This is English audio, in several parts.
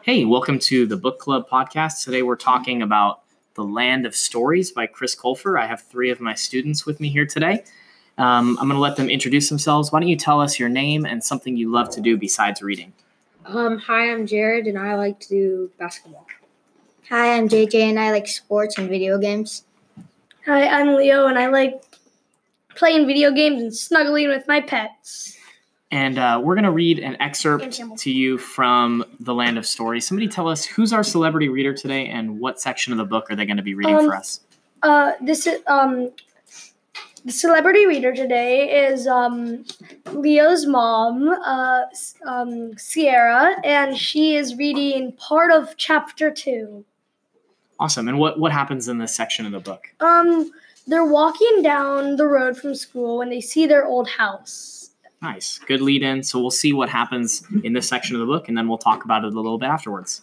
Hey, welcome to the Book Club podcast. Today we're talking about The Land of Stories by Chris Colfer. I have three of my students with me here today. I'm going to let them introduce themselves. Why don't you tell us your name and something you love to do besides reading? Hi, I'm Jared, and I like to do basketball. Hi, I'm JJ, and I like sports and video games. Hi, I'm Leo, and I like playing video games and snuggling with my pets. And we're going to read an excerpt to you from The Land of Stories. Somebody tell us, who's our celebrity reader today, and what section of the book are they going to be reading for us? The celebrity reader today is Leo's mom, Sierra, and she is reading part of chapter 2. Awesome. And what happens in this section of the book? They're walking down the road from school when they see their old house. Nice. Good lead in. So we'll see what happens in this section of the book, and then we'll talk about it a little bit afterwards.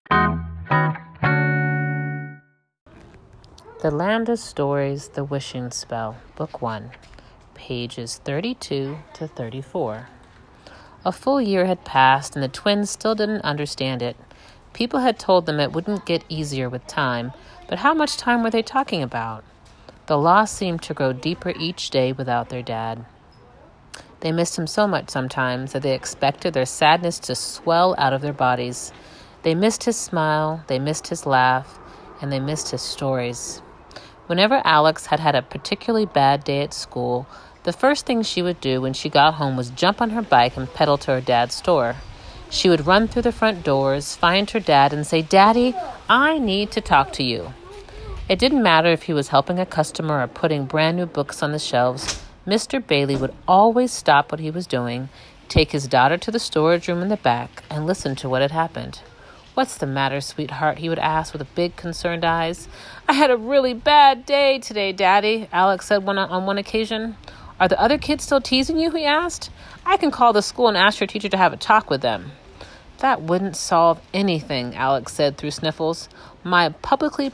The Land of Stories, The Wishing Spell, Book 1, pages 32 to 34. A full year had passed, and the twins still didn't understand it. People had told them it wouldn't get easier with time, but how much time were they talking about? The loss seemed to grow deeper each day without their dad. They missed him so much sometimes that they expected their sadness to swell out of their bodies. They missed his smile, they missed his laugh, and they missed his stories. Whenever Alex had a particularly bad day at school, the first thing she would do when she got home was jump on her bike and pedal to her dad's store. She would run through the front doors, find her dad, and say, "Daddy, I need to talk to you." It didn't matter if he was helping a customer or putting brand new books on the shelves. Mr. Bailey would always stop what he was doing, take his daughter to the storage room in the back, and listen to what had happened. "What's the matter, sweetheart?" he would ask with big, concerned eyes. "I had a really bad day today, Daddy," Alex said on one occasion. "Are the other kids still teasing you?" he asked. "I can call the school and ask your teacher to have a talk with them." "That wouldn't solve anything," Alex said through sniffles. By publicly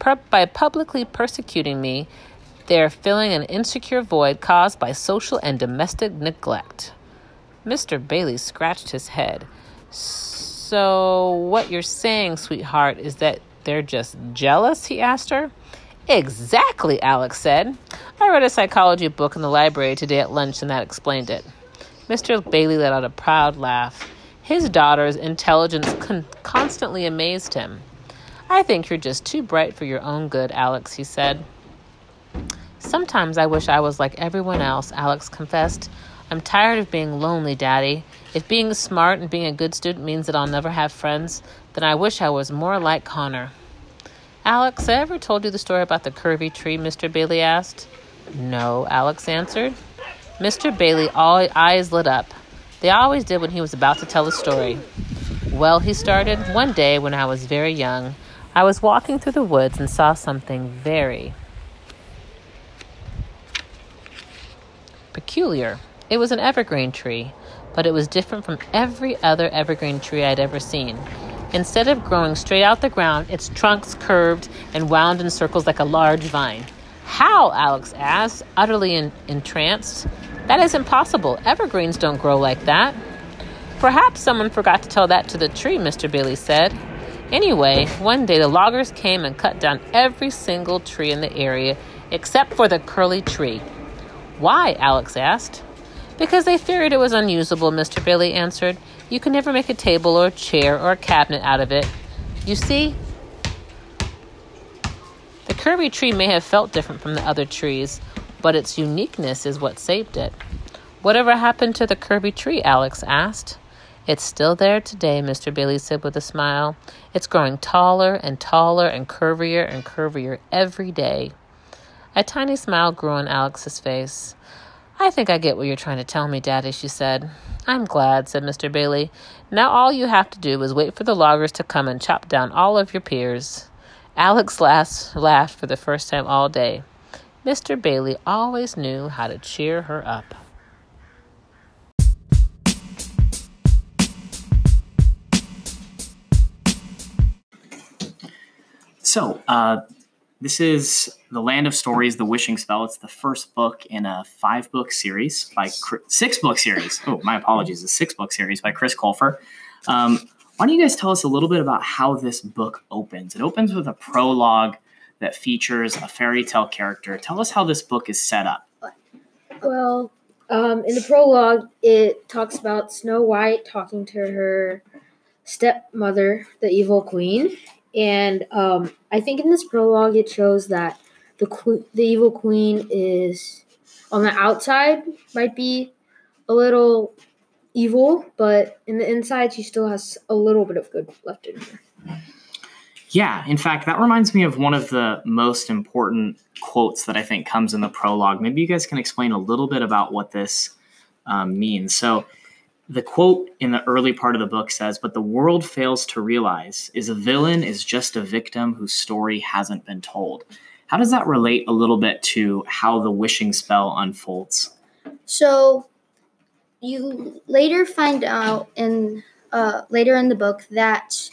persecuting me, they're filling an insecure void caused by social and domestic neglect." Mr. Bailey scratched his head. "So what you're saying, sweetheart, is that they're just jealous?" he asked her. "Exactly," Alex said. "I read a psychology book in the library today at lunch, and that explained it." Mr. Bailey let out a proud laugh. His daughter's intelligence constantly amazed him. "I think you're just too bright for your own good, Alex," he said. "Sometimes I wish I was like everyone else," Alex confessed. "I'm tired of being lonely, Daddy. If being smart and being a good student means that I'll never have friends, then I wish I was more like Connor." "Alex, I ever told you the story about the curvy tree?" Mr. Bailey asked. "No," Alex answered. Mr. Bailey's eyes lit up. They always did when he was about to tell a story. "Well," he started, "one day when I was very young, I was walking through the woods and saw something very peculiar. It was an evergreen tree, but it was different from every other evergreen tree I'd ever seen. Instead of growing straight out the ground, its trunks curved and wound in circles like a large vine." "How?" Alex asked, utterly entranced. "That is impossible. Evergreens don't grow like that." "Perhaps someone forgot to tell that to the tree," Mr. Bailey said. Anyway, one day the loggers came and cut down every single tree in the area except for the curly tree. "Why?" Alex asked. "Because they figured it was unusable," Mr. Bailey answered. "You can never make a table or a chair or a cabinet out of it. You see, the curvy tree may have felt different from the other trees, but its uniqueness is what saved it." "Whatever happened to the curvy tree?" Alex asked. "It's still there today," Mr. Bailey said with a smile. "It's growing taller and taller and curvier every day." A tiny smile grew on Alex's face. "I think I get what you're trying to tell me, Daddy," she said. "I'm glad," said Mr. Bailey. "Now all you have to do is wait for the loggers to come and chop down all of your pears." Alex laughed for the first time all day. Mr. Bailey always knew how to cheer her up. So, this is The Land of Stories, The Wishing Spell. It's the first book in a 6-book series. Oh, my apologies. A 6-book series by Chris Colfer. Why Why don't you guys tell us a little bit about how this book opens? It opens with a prologue that features a fairy tale character. Tell us how this book is set up. Well, in the prologue, it talks about Snow White talking to her stepmother, the evil queen. And I think in this prologue, it shows that the evil queen is on the outside, might be a little evil, but in the inside, she still has a little bit of good left in her. Yeah, in fact, that reminds me of one of the most important quotes that I think comes in the prologue. Maybe you guys can explain a little bit about what this means. So the quote in the early part of the book says, "But the world fails to realize is a villain is just a victim whose story hasn't been told." How does that relate a little bit to how the wishing spell unfolds? So you later find out later in the book that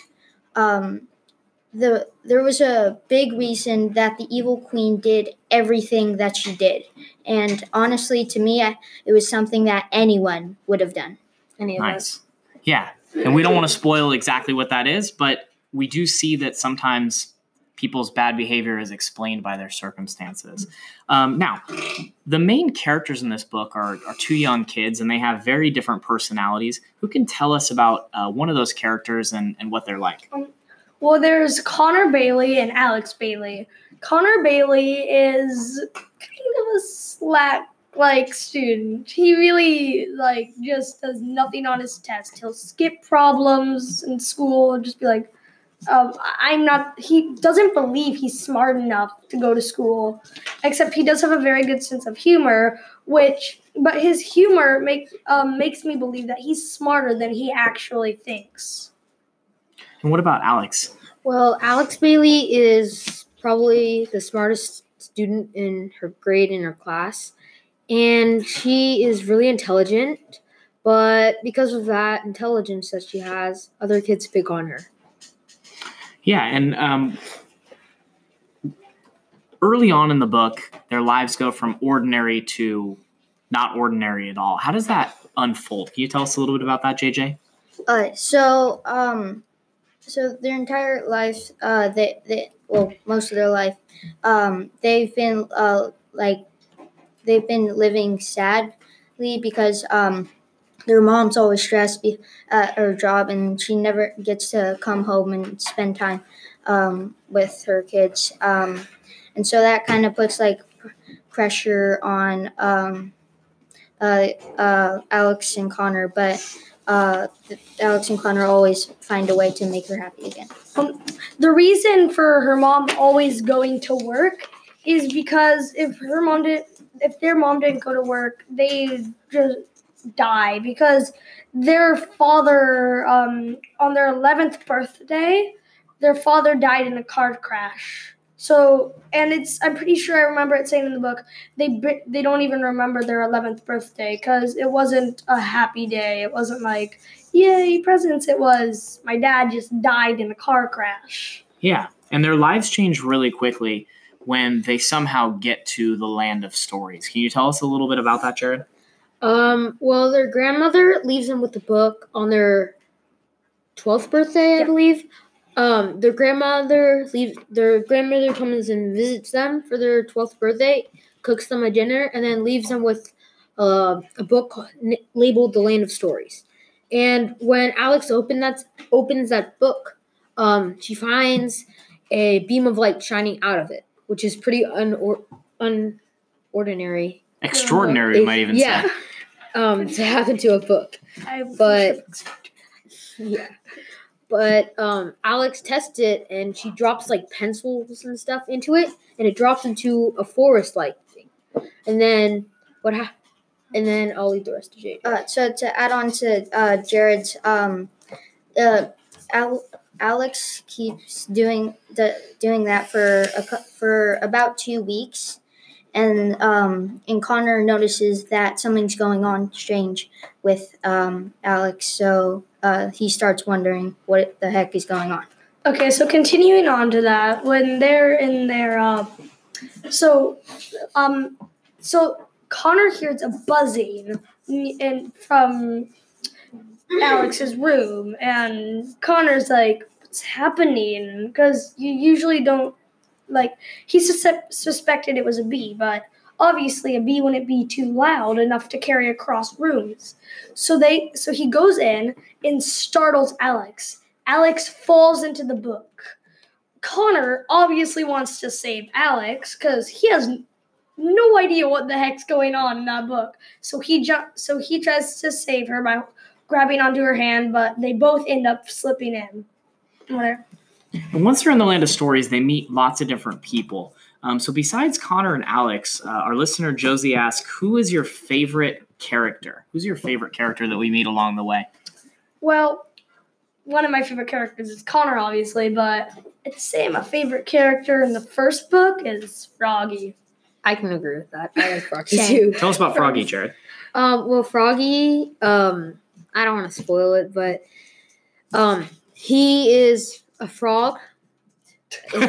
there was a big reason that the evil queen did everything that she did, and honestly, to me, it was something that anyone would have done. Any of us. Nice. Yeah, and we don't want to spoil exactly what that is, but we do see that sometimes people's bad behavior is explained by their circumstances. Now, the main characters in this book are two young kids, and they have very different personalities. Who can tell us about one of those characters and what they're like? Well, there's Connor Bailey and Alex Bailey. Connor Bailey is kind of a slack-like student. He really, just does nothing on his test. He'll skip problems in school and just be like, he doesn't believe he's smart enough to go to school, except he does have a very good sense of humor, but his humor makes me believe that he's smarter than he actually thinks. And what about Alex? Well, Alex Bailey is probably the smartest student in her grade in her class, and she is really intelligent, but because of that intelligence that she has, other kids pick on her. Yeah, and early on in the book, their lives go from ordinary to not ordinary at all. How does that unfold? Can you tell us a little bit about that, JJ? So their entire life, most of their life, they've been living sadly because their mom's always stressed at her job, and she never gets to come home and spend time with her kids. And so that kind of puts pressure on Alex and Connor, but Alex and Connor always find a way to make her happy again. The reason for her mom always going to work is because if their mom didn't go to work, they just die, because their father, on their 11th birthday, their father died in a car crash. So, and I'm pretty sure I remember it saying in the book, they don't even remember their 11th birthday because it wasn't a happy day. It wasn't like, yay, presents. It was, my dad just died in a car crash. Yeah, and their lives change really quickly when they somehow get to the land of stories. Can you tell us a little bit about that, Jared? Well, their grandmother leaves them with the book on their 12th birthday, I believe. Their grandmother comes and visits them for their 12th birthday, cooks them a dinner, and then leaves them with a book labeled The Land of Stories. And when Alex opens that book, she finds a beam of light shining out of it, which is pretty unordinary. Extraordinary, you might even say. To happen to a book. But Alex tests it, and she drops pencils and stuff into it, and it drops into a forest-like thing. And then And then I'll leave the rest to Jade. So to add on to Jared's, Alex keeps doing that for about 2 weeks, and Connor notices that something's going on strange with Alex. So he starts wondering what the heck is going on. Okay, so continuing on to that, when they're in their so Connor hears a buzzing Alex's room, and Connor's like, "What's happening?" Because you usually don't like. He suspected it was a bee, but obviously a bee wouldn't be too loud enough to carry across rooms. So he goes in and startles Alex. Alex falls into the book. Connor obviously wants to save Alex because he has no idea what the heck's going on in that book. So he tries to save her by grabbing onto her hand, but they both end up slipping in. Whatever. And once they're in the land of stories, they meet lots of different people. So besides Connor and Alex, our listener Josie asked, who is your favorite character? Who's your favorite character that we meet along the way? Well, one of my favorite characters is Connor, obviously, but I'd say my favorite character in the first book is Froggy. I can agree with that. I like Froggy Same. too. Tell us about Froggy, Jared. Well, Froggy, I don't want to spoil it, but he is a frog. He's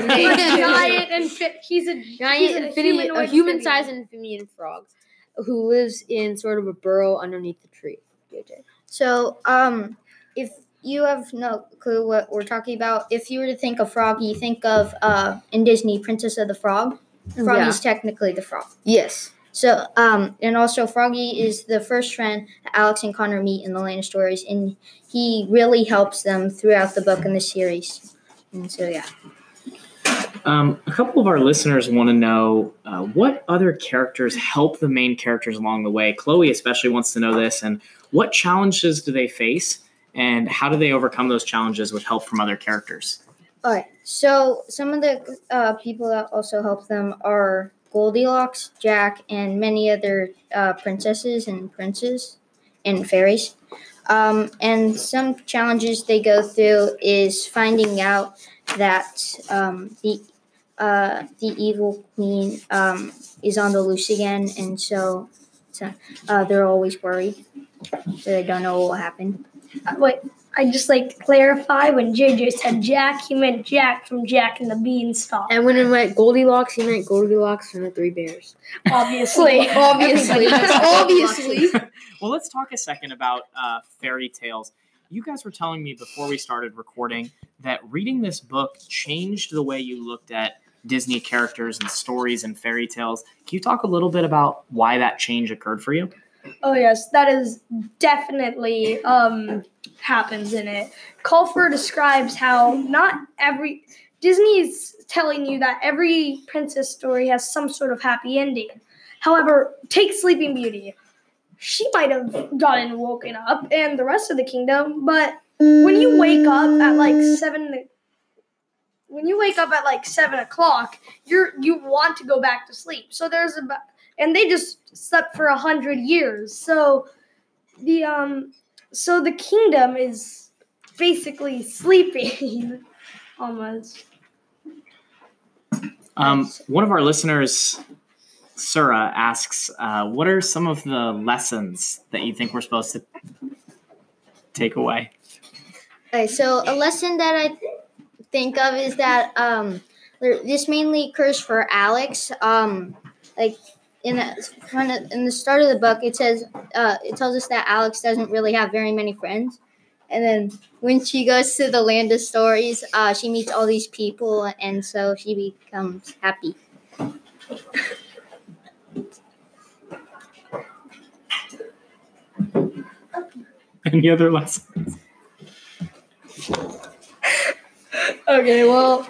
a human-sized amphibian frog who lives in sort of a burrow underneath the tree. So, if you have no clue what we're talking about, if you were to think of Froggy, think of in Disney, Princess of the Frog. Froggy's technically the frog. Yes. So, and also Froggy is the first friend that Alex and Connor meet in the Land of Stories, and he really helps them throughout the book and the series. And so, yeah. A couple of our listeners want to know what other characters help the main characters along the way. Chloe especially wants to know this, and what challenges do they face, and how do they overcome those challenges with help from other characters? All right. So some of the people that also help them are Goldilocks, Jack, and many other princesses and princes and fairies. And some challenges they go through is finding out that the evil queen is on the loose again, and so they're always worried. So they don't know what will happen. Wait, I just like to clarify, when JJ said Jack, he meant Jack from Jack and the Beanstalk. And when it meant Goldilocks, he meant Goldilocks from the Three Bears. Obviously. Obviously. Well, let's talk a second about fairy tales. You guys were telling me before we started recording that reading this book changed the way you looked at Disney characters and stories and fairy tales. Can you talk a little bit about why that change occurred for you? Oh, yes, that is definitely happens in it. Colfer describes how Disney's telling you that every princess story has some sort of happy ending. However, take Sleeping Beauty. She might have gotten woken up and the rest of the kingdom, but when you wake up at like 7 o'clock, you want to go back to sleep. So and they just slept for 100 years. So the kingdom is basically sleeping almost. One of our listeners, Sura, asks, what are some of the lessons that you think we're supposed to take away? Okay, so a lesson that I think of is that this mainly occurs for Alex. Like in the start of the book, it says it tells us that Alex doesn't really have very many friends, and then when she goes to the Land of Stories, she meets all these people, and so she becomes happy. Any other lessons? Okay, well,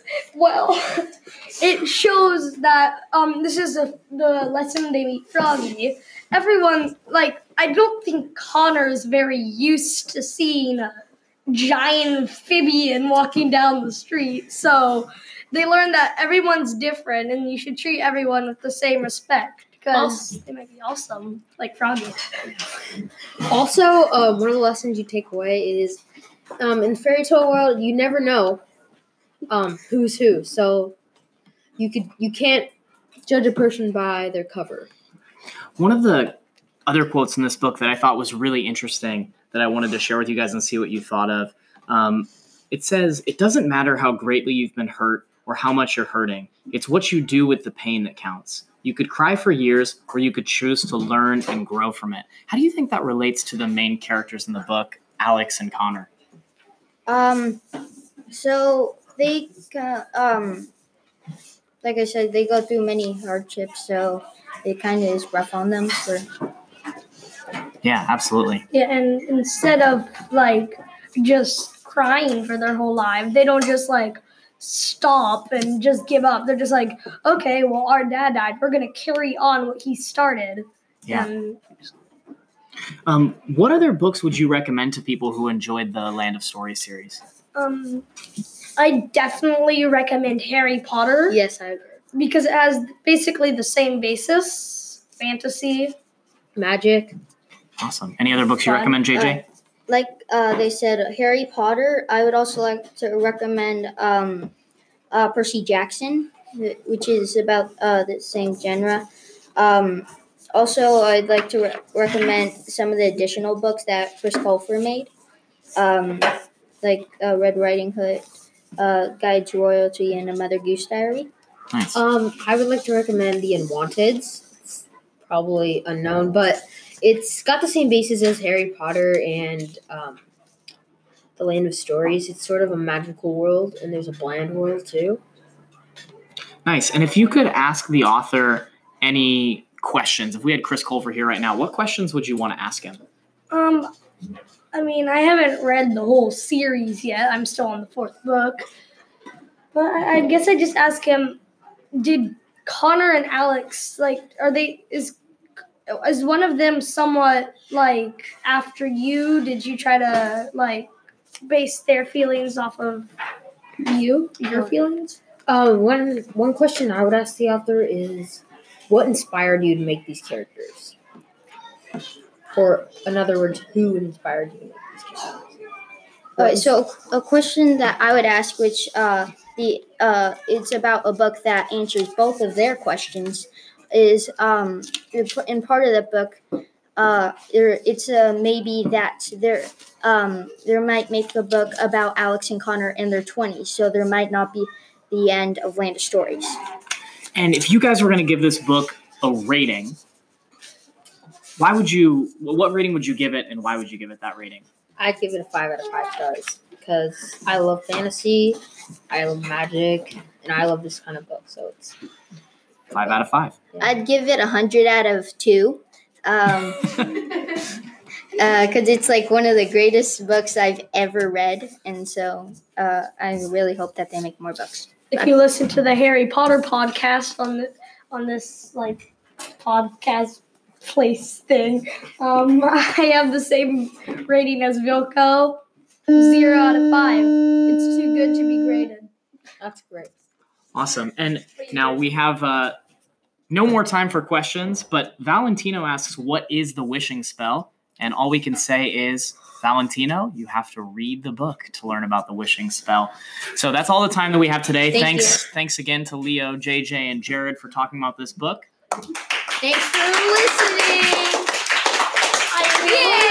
it shows that this is the lesson they meet Froggy. Everyone, I don't think Connor is very used to seeing a giant amphibian walking down the street, so they learn that everyone's different and you should treat everyone with the same respect because they might be awesome, like Froggy. Also, one of the lessons you take away is in the fairy tale world, you never know who's who. So you can't judge a person by their cover. One of the other quotes in this book that I thought was really interesting that I wanted to share with you guys and see what you thought of. It says, "It doesn't matter how greatly you've been hurt or how much you're hurting. It's what you do with the pain that counts." You could cry for years, or you could choose to learn and grow from it. How do you think that relates to the main characters in the book, Alex and Connor? So they, like I said, they go through many hardships, so it kind of is rough on them. Yeah, absolutely. Yeah, and instead of like just crying for their whole life, they don't just like stop and just give up. They're just like, okay, well, our dad died. We're gonna carry on what he started. Yeah. And What other books would you recommend to people who enjoyed the Land of Stories series? I definitely recommend Harry Potter. Yes, I agree. Because it has basically the same basis, fantasy. Magic. Awesome. Any other books you Fun. recommend, JJ? Like they said, Harry Potter. I would also like to recommend Percy Jackson, which is about the same genre. Also, I'd like to recommend some of the additional books that Chris Colfer made, like Red Riding Hood, Guide to Royalty, and A Mother Goose Diary. Nice. I would like to recommend The Unwanteds. It's probably unknown, but it's got the same basis as Harry Potter and the Land of Stories. It's sort of a magical world, and there's a bland world too. Nice. And if you could ask the author any questions, if we had Chris Colfer here right now, what questions would you want to ask him? I mean, I haven't read the whole series yet. I'm still on the 4th book. But I guess I just ask him, did Connor and Alex, like, is one of them somewhat, like, after you? Did you try to, like, base their feelings off of your feelings? One question I would ask the author is, what inspired you to make these characters? Or, in other words, who inspired you to make these characters? All right, so a question that I would ask, which it's about a book that answers both of their questions, is in part of the book, it's maybe that there might make a book about Alex and Connor in their 20s, so there might not be the end of Land of Stories. And if you guys were going to give this book a rating, what rating would you give it, and why would you give it that rating? I'd give it a 5 out of 5 stars because I love fantasy, I love magic, and I love this kind of book. So it's 5 out of 5. Yeah. I'd give it 100 out of 2. Because it's like one of the greatest books I've ever read, and so I really hope that they make more books. If you listen to the Harry Potter podcast on this like podcast place thing, I have the same rating as Vilko, 0 out of 5. It's too good to be graded. That's great. Awesome. And now we have no more time for questions, but Valentino asks, what is the wishing spell? And all we can say is, Valentino, you have to read the book to learn about the wishing spell. So that's all the time that we have today. Thanks again to Leo, JJ, and Jared for talking about this book. Thanks for listening. Yay!